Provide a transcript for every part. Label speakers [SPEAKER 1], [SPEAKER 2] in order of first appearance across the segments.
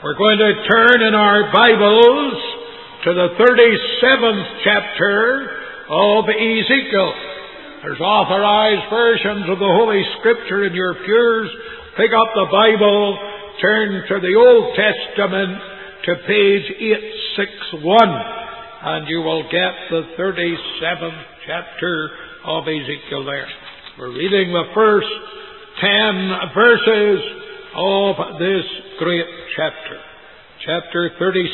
[SPEAKER 1] We're going to turn in our Bibles to the 37th chapter of Ezekiel. There's authorized versions of the Holy Scripture in your pews. Pick up the Bible, turn to the Old Testament to page 861, and you will get the 37th chapter of Ezekiel there. We're reading the first 10 verses of this great chapter. Chapter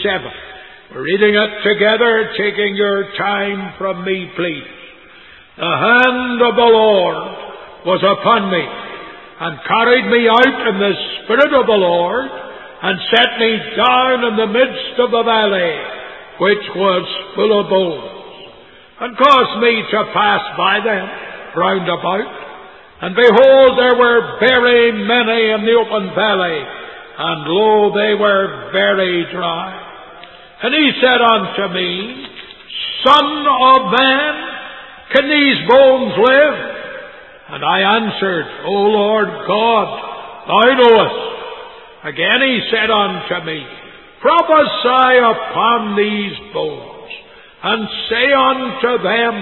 [SPEAKER 1] 37. We're reading it together, taking your time from me, please. The hand of the Lord was upon me, and carried me out in the Spirit of the Lord, and set me down in the midst of the valley, which was full of bones, and caused me to pass by them round about. And behold, there were very many in the open valley, and lo, they were very dry. And he said unto me, Son of man, can these bones live? And I answered, O Lord God, thou knowest. Again he said unto me, Prophesy upon these bones, and say unto them,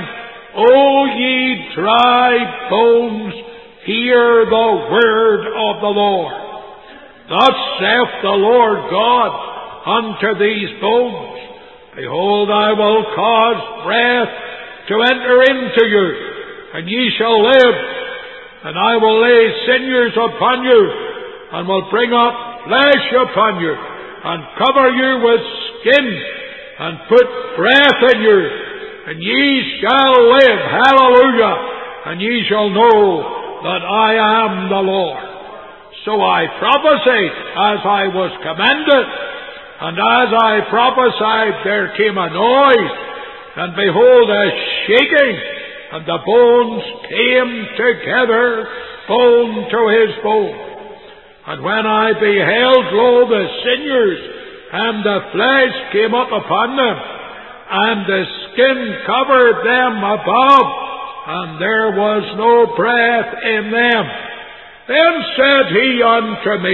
[SPEAKER 1] O ye dry bones, hear the word of the Lord. Thus saith the Lord God unto these bones, Behold, I will cause breath to enter into you, and ye shall live, and I will lay sinews upon you, and will bring up flesh upon you, and cover you with skin, and put breath in you, and ye shall live. Hallelujah! And ye shall know that I am the Lord. So I prophesied as I was commanded, and as I prophesied there came a noise, and behold a shaking, and the bones came together, bone to his bone. And when I beheld, lo, the sinews and the flesh came up upon them, and the skin covered them above, and there was no breath in them. Then said he unto me,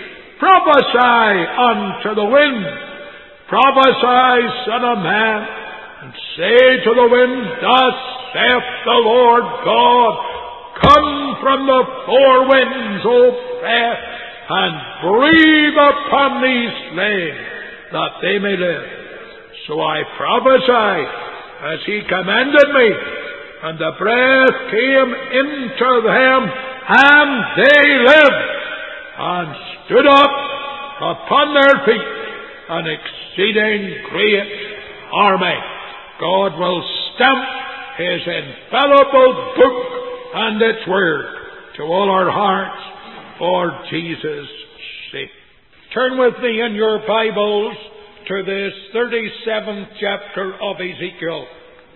[SPEAKER 1] Prophesy unto the wind, prophesy, Son of man, and say to the wind, Thus saith the Lord God, Come from the four winds, O breath, and breathe upon these slain, that they may live. So I prophesied as he commanded me, and the breath came into them, and they lived, and stood up upon their feet, an exceeding great army. God will stamp his infallible book and its word to all our hearts for Jesus' sake. Turn with me in your Bibles to this 37th chapter of Ezekiel.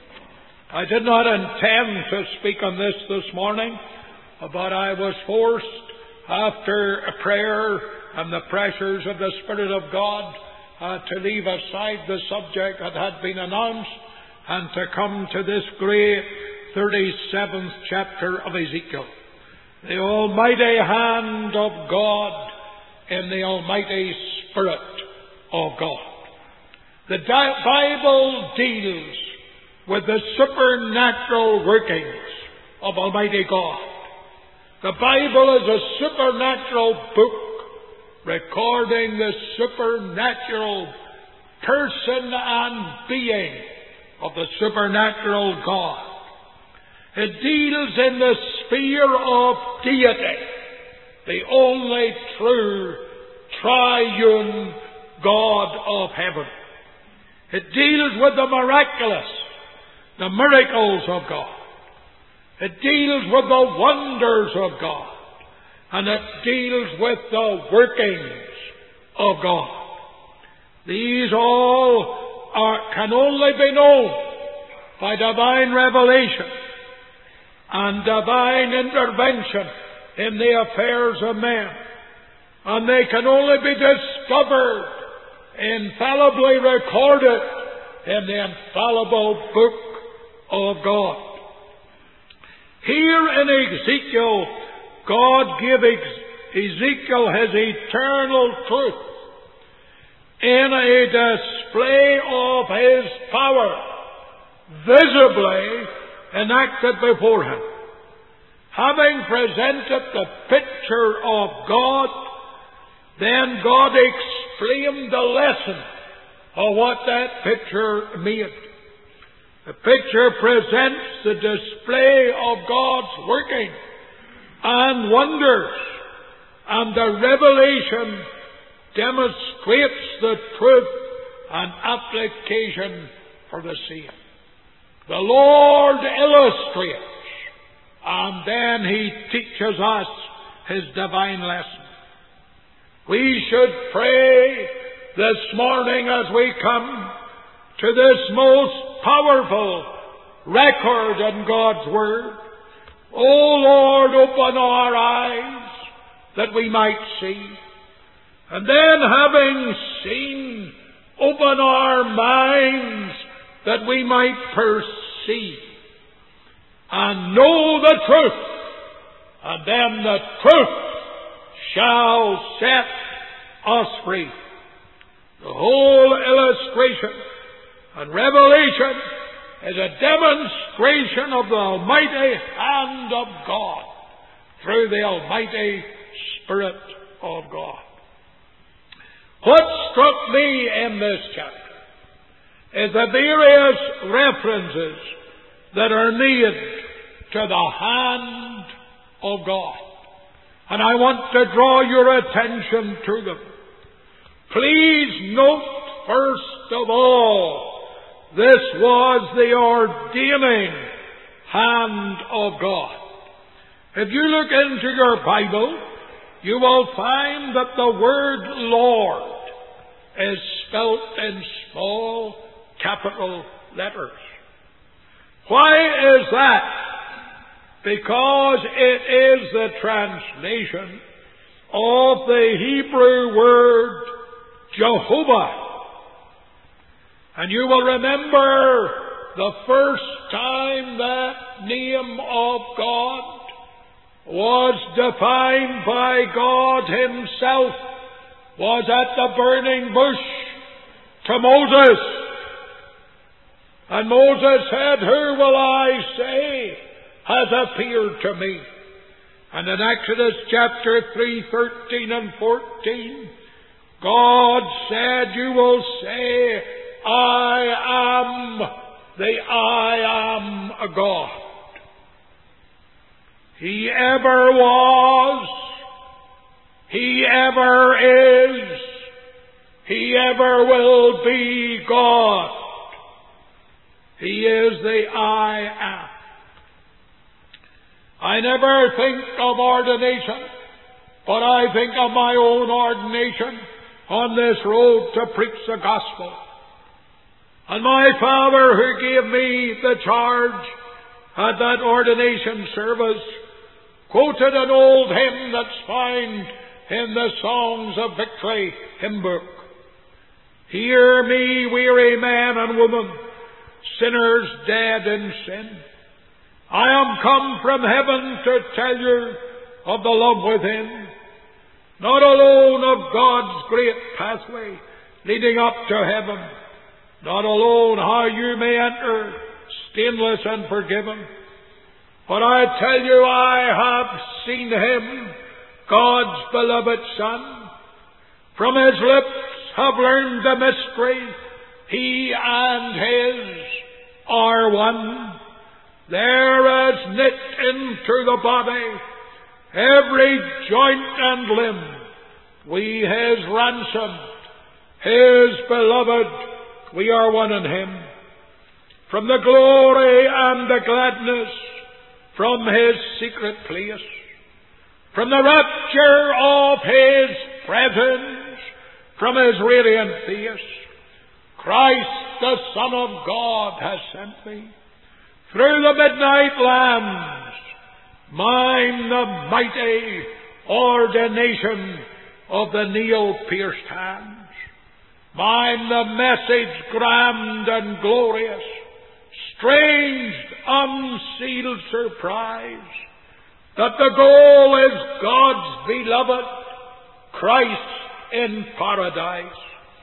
[SPEAKER 1] I did not intend to speak on this morning, but I was forced, after a prayer and the pressures of the Spirit of God, to leave aside the subject that had been announced and to come to this great 37th chapter of Ezekiel. The almighty hand of God in the almighty Spirit of God. The Bible deals with the supernatural workings of Almighty God. The Bible is a supernatural book recording the supernatural person and being of the supernatural God. It deals in the sphere of deity, the only true triune God of heaven. It deals with the miraculous, the miracles of God. It deals with the wonders of God. And it deals with the workings of God. These all can only be known by divine revelation and divine intervention in the affairs of men. And they can only be discovered, infallibly recorded in the infallible book of God. Here in Ezekiel, God gave Ezekiel his eternal truth. in a display of His power, visibly enacted before him. Having presented the picture of God, then God explained the lesson of what that picture meant. The picture presents the display of God's working and wonders, and the revelation demonstrates the truth and application for the same. The Lord illustrates, and then He teaches us His divine lesson. We should pray this morning as we come to this most powerful record in God's Word. O Lord, open our eyes that we might see. And then, having seen, open our minds that we might perceive and know the truth. And then the truth shall set us free. The whole illustration and revelation is a demonstration of the almighty hand of God through the almighty Spirit of God. What struck me in this chapter is the various references that are made to the hand of God. And I want to draw your attention to them. Please note, first of all, this was the ordaining hand of God. If you look into your Bible, you will find that the word Lord is spelt in small capital letters. Why is that? Because it is the translation of the Hebrew word Jehovah. And you will remember the first time that name of God was defined by God Himself was at the burning bush to Moses. And Moses said, "Who will I say has appeared to me?" And in Exodus chapter 3, 13 and 14, God said, "You will say, I am the I am God." He ever was, He ever is, He ever will be God. He is the I am. I never think of ordination, but I think of my own ordination on this road to preach the gospel. And my Father, who gave me the charge at that ordination service, quoted an old hymn that's found in the Songs of Victory hymn book. "Hear me, weary man and woman, sinners dead in sin. I am come from heaven to tell you of the love within, not alone of God's great pathway leading up to heaven, not alone how you may enter stainless and forgiven, but I tell you I have seen Him, God's beloved Son. From His lips have learned the mystery, He and His are one. There is knit into the body every joint and limb. We His ransomed, His beloved, we are one in Him. From the glory and the gladness, from His secret place, from the rapture of His presence, from His radiant face, Christ the Son of God has sent me. Through the midnight lands, mine the mighty ordination of the nail-pierced hands. Mine the message grand and glorious, strange, unsealed surprise, that the goal is God's beloved, Christ in paradise.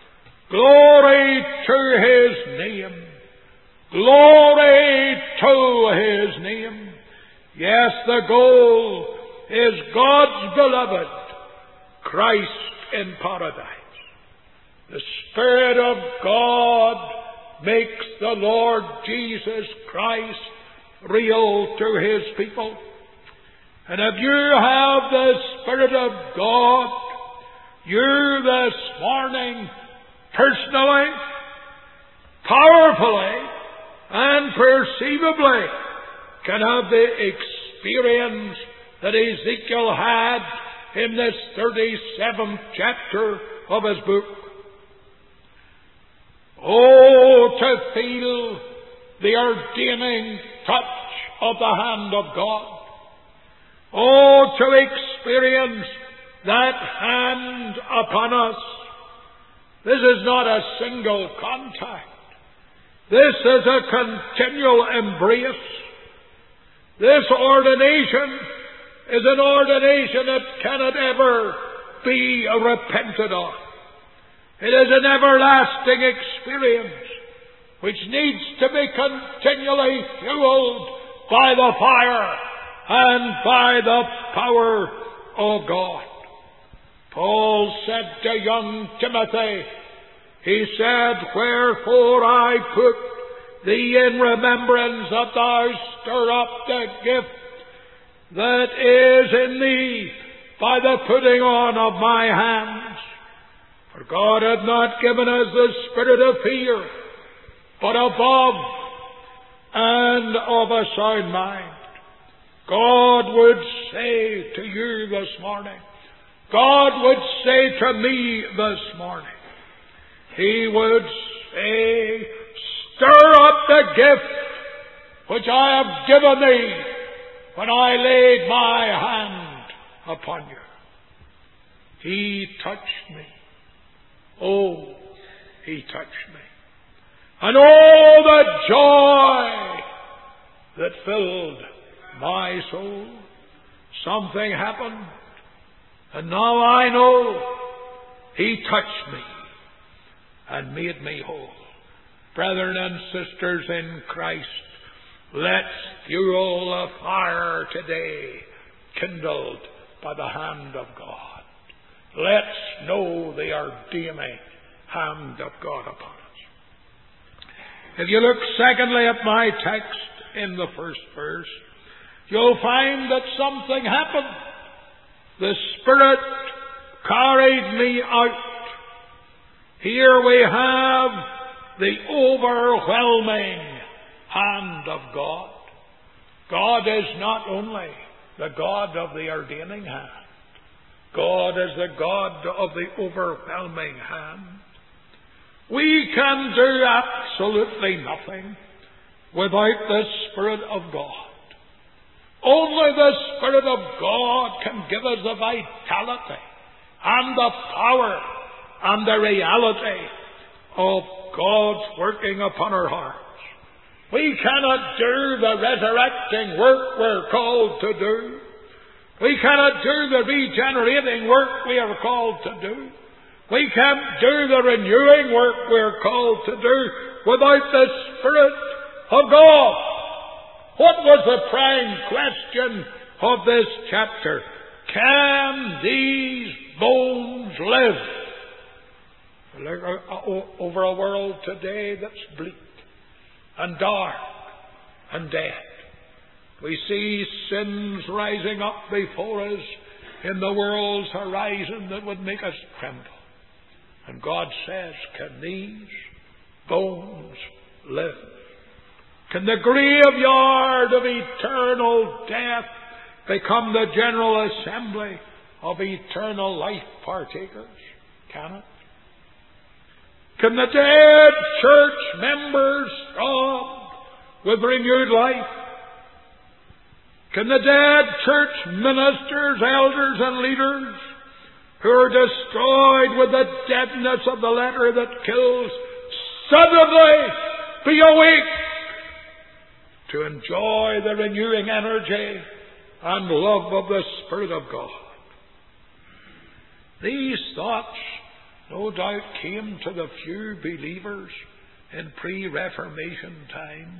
[SPEAKER 1] Glory to His name. Glory to His name. Yes, the goal is God's beloved, Christ in paradise. The Spirit of God makes the Lord Jesus Christ real to His people. And if you have the Spirit of God, you this morning, personally, powerfully, and perceivably, can have the experience that Ezekiel had in this 37th chapter of his book. Oh, to feel the ordaining touch of the hand of God. Oh, to experience that hand upon us. This is not a single contact. This is a continual embrace. This ordination is an ordination that cannot ever be repented of. It is an everlasting experience which needs to be continually fueled by the fire and by the power of God. Paul said to young Timothy, he said, wherefore I put thee in remembrance that thou stir up the gift that is in thee by the putting on of my hands. For God hath not given us the spirit of fear, but above and of a sound mind. God would say to you this morning, God would say to me this morning, He would say, stir up the gift which I have given thee when I laid my hand upon you. He touched me. Oh, He touched me. And oh, the joy that filled my soul. Something happened, and now I know He touched me and made me whole. Brethren and sisters in Christ, let's fuel a fire today kindled by the hand of God. Let's know the ordaining hand of God upon us. If you look secondly at my text in the first verse, you'll find that something happened. The Spirit carried me out. Here we have the overwhelming hand of God. God is not only the God of the ordaining hand. God is the God of the overwhelming hand. We can do absolutely nothing without the Spirit of God. Only the Spirit of God can give us the vitality and the power and the reality of God's working upon our hearts. We cannot do the resurrecting work we're called to do. We cannot do the regenerating work we are called to do. We can't do the renewing work we're called to do without the Spirit of God. What was the prime question of this chapter? Can these bones live? Look over a world today that's bleak and dark and dead. We see sins rising up before us in the world's horizon that would make us tremble. And God says, can these bones live? Can the graveyard of eternal death become the general assembly of eternal life partakers? Can it? Can the dead church members throb with renewed life? Can the dead church ministers, elders, and leaders who are destroyed with the deadness of the letter that kills suddenly be awake to enjoy the renewing energy and love of the Spirit of God? These thoughts no doubt came to the few believers in pre-Reformation times.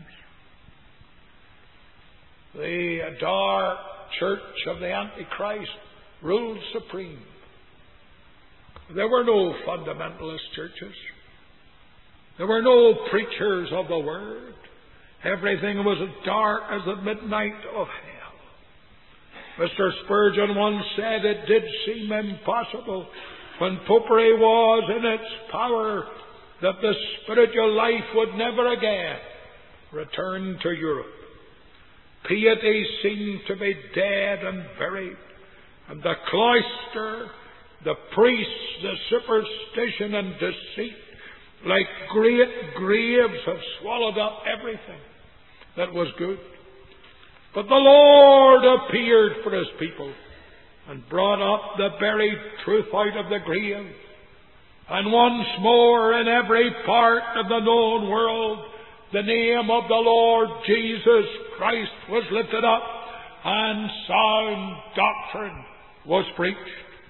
[SPEAKER 1] The dark church of the Antichrist ruled supreme. There were no fundamentalist churches. There were no preachers of the Word. Everything was as dark as the midnight of hell. Mr. Spurgeon once said it did seem impossible when Popery was in its power that the spiritual life would never again return to Europe. Piety seemed to be dead and buried, and the cloister, the priests, the superstition and deceit, like great graves, have swallowed up everything that was good. But the Lord appeared for His people and brought up the buried truth out of the grave. And once more in every part of the known world, the name of the Lord Jesus Christ was lifted up, and sound doctrine was preached.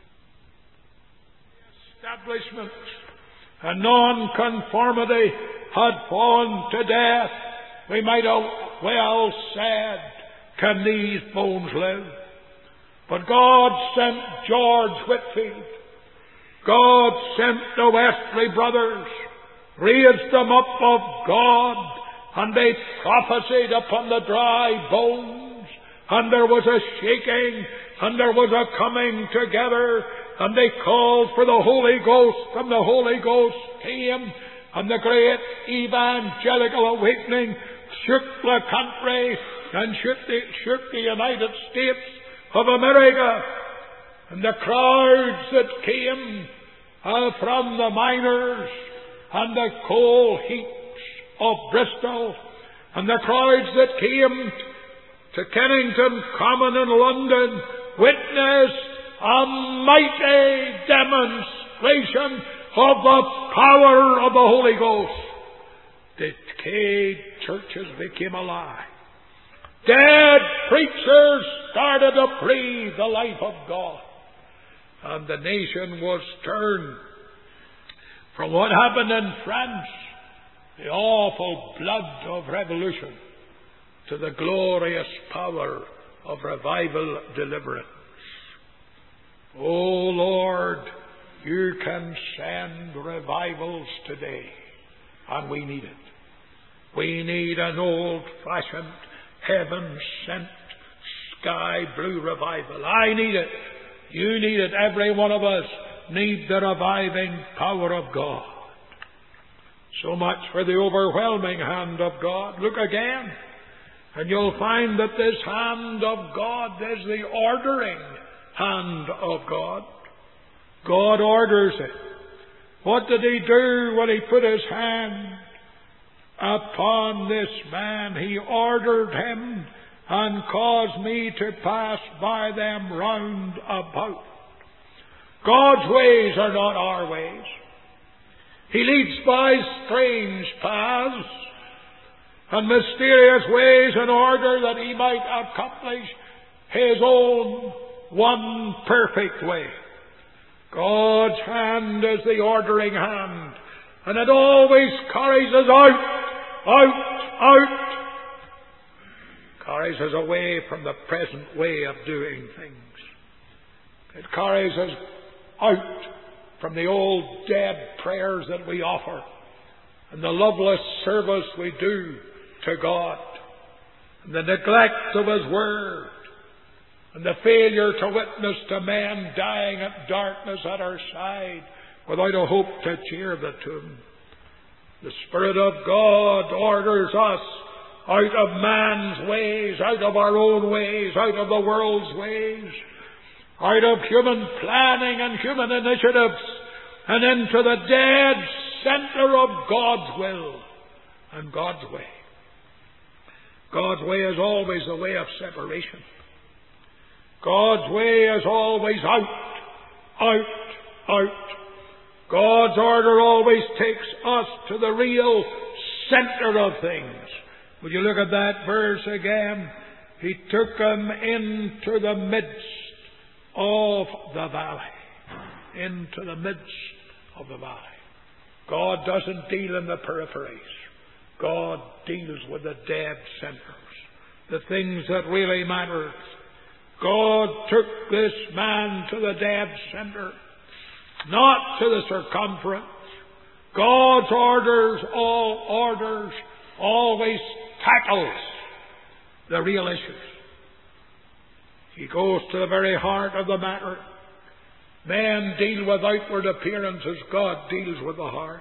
[SPEAKER 1] The establishment and nonconformity had fallen to death. We might have well said, can these bones live? But God sent George Whitefield. God sent the Wesley brothers, raised them up of God, and they prophesied upon the dry bones, and there was a shaking, and there was a coming together, and they called for the Holy Ghost, and the Holy Ghost came, and the great evangelical awakening shook the country and shook the United States of America. And the crowds that came from the miners and the coal heaps of Bristol, and the crowds that came to Kennington Common in London, witnessed a mighty demonstration of the power of the Holy Ghost. Decayed churches became alive. Dead preachers started to breathe the life of God. And the nation was turned from what happened in France, the awful blood of revolution, to the glorious power of revival deliverance. Oh Lord, You can send revivals today, and we need it. We need an old-fashioned, heaven-sent, sky-blue revival. I need it. You need it. Every one of us need the reviving power of God. So much for the overwhelming hand of God. Look again, and you'll find that this hand of God is the ordering hand of God. God orders it. What did He do when He put His hand upon this man? He ordered him and caused me to pass by them round about. God's ways are not our ways. He leads by strange paths and mysterious ways in order that He might accomplish His own one perfect way. God's hand is the ordering hand, and it always carries us out. Carries us away from the present way of doing things. It carries us out from the old dead prayers that we offer and the loveless service we do to God and the neglect of His Word and the failure to witness to men dying at darkness at our side without a hope to cheer the tomb. The Spirit of God orders us out of man's ways, out of our own ways, out of the world's ways, out of human planning and human initiatives, and into the dead center of God's will and God's way. God's way is always the way of separation. God's way is always out. God's order always takes us to the real center of things. Would you look at that verse again? He took them into the midst of the valley. Into the midst of the valley. God doesn't deal in the peripheries. God deals with the dead centers, the things that really matter. God took this man to the dead center, not to the circumference. God's orders always tackles the real issues. He goes to the very heart of the matter. Men deal with outward appearances. God deals with the heart.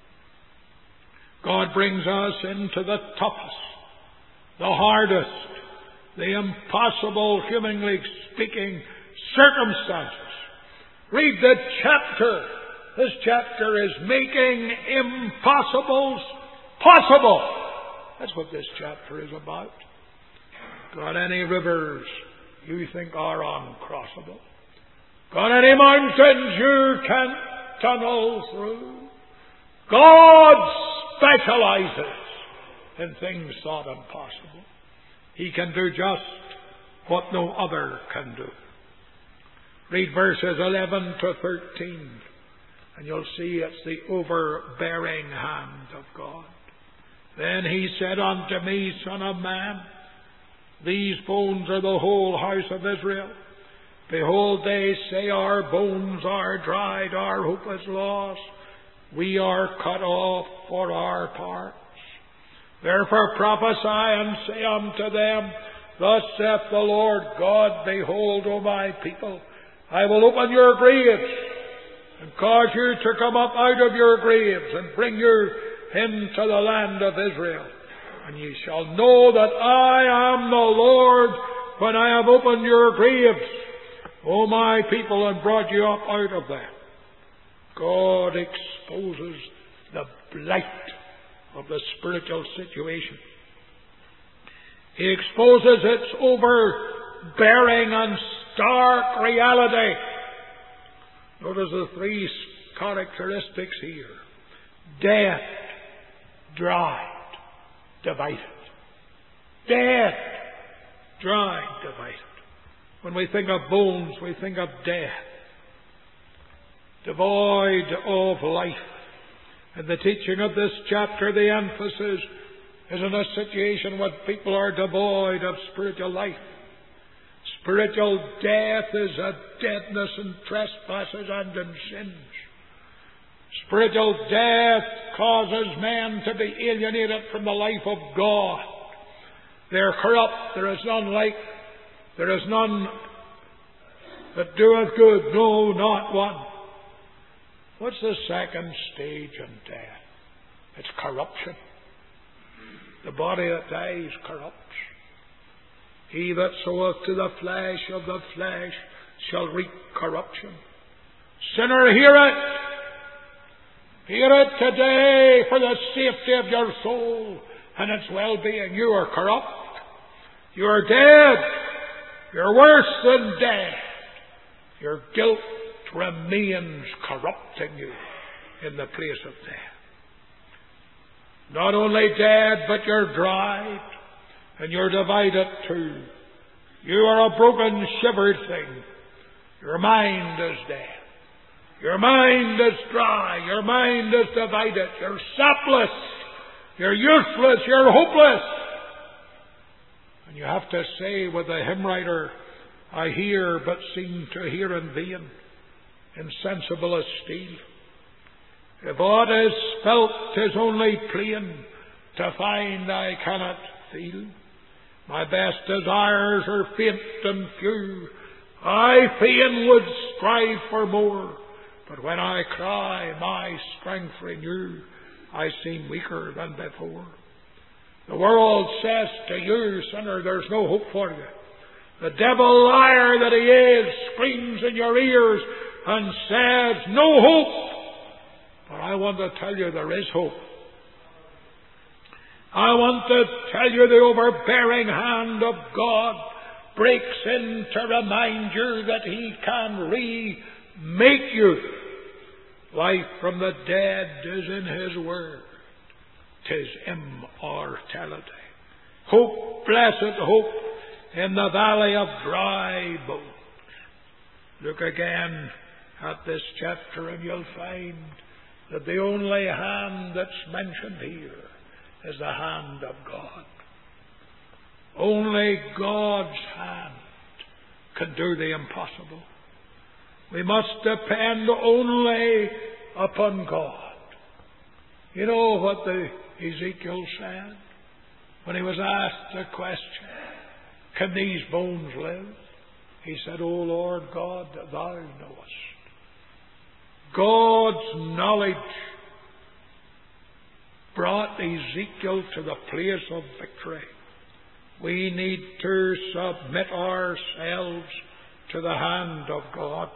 [SPEAKER 1] God brings us into the toughest, the hardest, the impossible, humanly speaking, circumstances. Read the chapter. This chapter is making impossibles possible. That's what this chapter is about. Got any rivers you think are uncrossable? Got any mountains you can't tunnel through? God specializes in things thought impossible. He can do just what no other can do. Read verses 11 to 13, and you'll see it's the overbearing hand of God. Then he said unto me, Son of man, these bones are the whole house of Israel. Behold, they say, Our bones are dried, our hope is lost. We are cut off for our parts. Therefore prophesy and say unto them, Thus saith the Lord God, Behold, O my people, I will open your graves, and cause you to come up out of your graves, and bring you into the land of Israel. And ye shall know that I am the Lord, when I have opened your graves, O my people, and brought you up out of them. God exposes the blight of the spiritual situation. He exposes its overbearing and stark reality. Notice the three characteristics here. Dead, dried, divided. Dead, dried, divided. When we think of bones, we think of death. Devoid of life. In the teaching of this chapter, the emphasis is in a situation where people are devoid of spiritual life. Spiritual death is a deadness in trespasses and in sins. Spiritual death causes men to be alienated from the life of God. They are corrupt. There is none like. There is none that doeth good, no, not one. What's the second stage in death? It's corruption. The body that dies corrupts. He that soweth to the flesh of the flesh shall reap corruption. Sinner, hear it. Hear it today for the safety of your soul and its well-being. You are corrupt. You are dead. You're worse than dead. Your guilt remains corrupting you in the place of death. Not only dead, but you're dried, and you're divided too. You are a broken, shivered thing. Your mind is dead. Your mind is dry. Your mind is divided. You're sapless. You're useless. You're hopeless. And you have to say with the hymn writer, I hear, but seem to hear in vain, insensible as steel. If aught is felt, 'tis only plain, to find I cannot feel. My best desires are faint and few. I fain would strive for more, but when I cry, my strength renew, I seem weaker than before. The world says to you, sinner, there's no hope for you. The devil, liar that he is, screams in your ears and says, no hope. But I want to tell you there is hope. I want to tell you the overbearing hand of God breaks in to remind you that He can remake you. Life from the dead is in His Word. 'Tis immortality. Hope, blessed hope, in the valley of dry bones. Look again at this chapter, and you'll find that the only hand that's mentioned here is the hand of God. Only God's hand can do the impossible. We must depend only upon God. You know what the Ezekiel said when he was asked the question, can these bones live? He said, O Lord God, thou knowest. God's knowledge brought Ezekiel to the place of victory. We need to submit ourselves to the hand of God.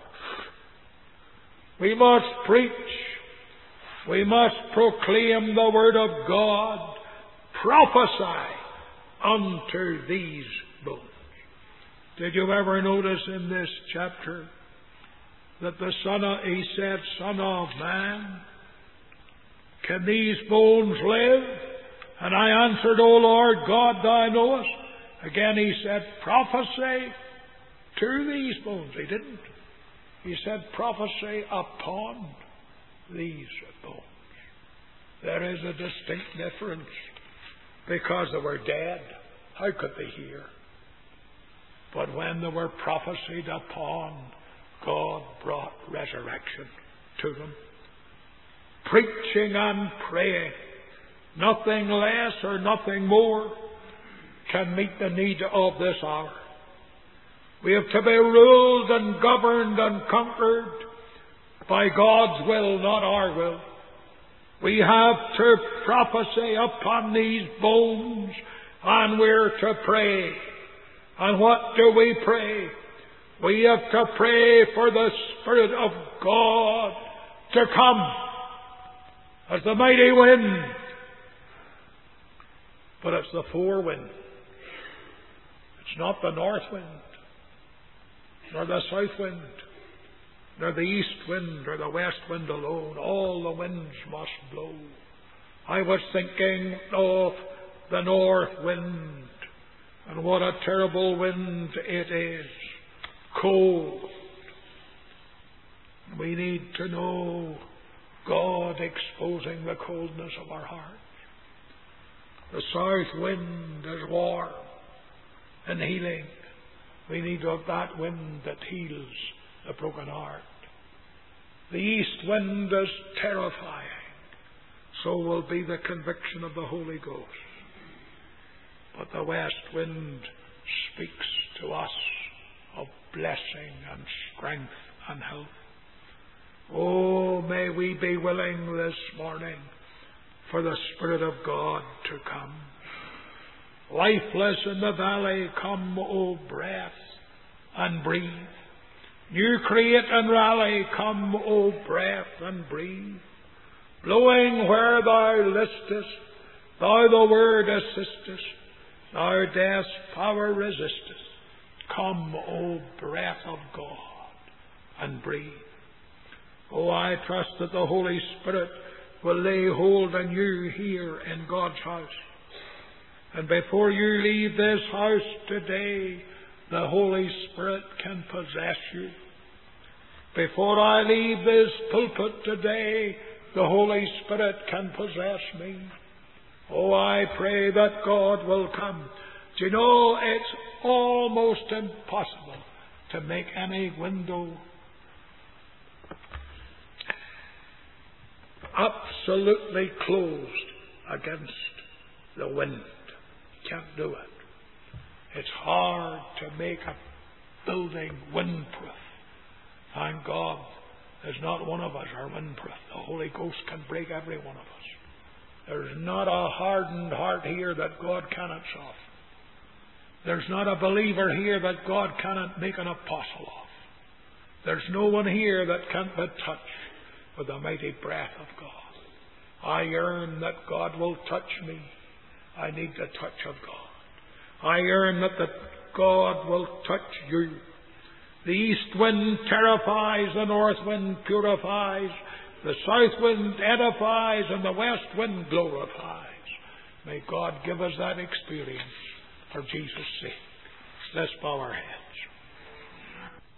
[SPEAKER 1] We must preach. We must proclaim the word of God. Prophesy unto these bones. Did you ever notice in this chapter that he said, Son of man, can these bones live? And I answered, O Lord God, thou knowest. Again he said, prophesy to these bones. He didn't. He said, prophesy upon these bones. There is a distinct difference. Because they were dead, how could they hear? But when they were prophesied upon, God brought resurrection to them. Preaching and praying, nothing less or nothing more, can meet the need of this hour. We have to be ruled and governed and conquered by God's will, not our will. We have to prophesy upon these bones, and we're to pray. And what do we pray? We have to pray for the Spirit of God to come as the mighty wind. But it's the forewind. It's not the north wind, nor the south wind, nor the east wind or the west wind alone. All the winds must blow. I was thinking of the north wind, and what a terrible wind it is. Cold. We need to know God exposing the coldness of our hearts. The south wind is warm and healing. We need of that wind that heals the broken heart. The east wind is terrifying. So will be the conviction of the Holy Ghost. But the west wind speaks to us of blessing and strength and health. Oh, may we be willing this morning for the Spirit of God to come. Lifeless in the valley, come, O breath, and breathe. New create and rally, come, O breath, and breathe. Blowing where thou listest, thou the word assistest, thou death's power resistest. Come, O breath of God, and breathe. Oh, I trust that the Holy Spirit will lay hold on you here in God's house. And before you leave this house today, the Holy Spirit can possess you. Before I leave this pulpit today, the Holy Spirit can possess me. Oh, I pray that God will come. Do you know, it's almost impossible to make any window absolutely closed against the wind. You can't do it. It's hard to make a building windproof. Thank God there's not one of us are windproof. The Holy Ghost can break every one of us. There's not a hardened heart here that God cannot soften. There's not a believer here that God cannot make an apostle of. There's no one here that can't be touched with the mighty breath of God. I yearn that God will touch me. I need the touch of God. I yearn that God will touch you. The east wind terrifies, the north wind purifies, the south wind edifies, and the west wind glorifies. May God give us that experience for Jesus' sake. Let's bow our heads.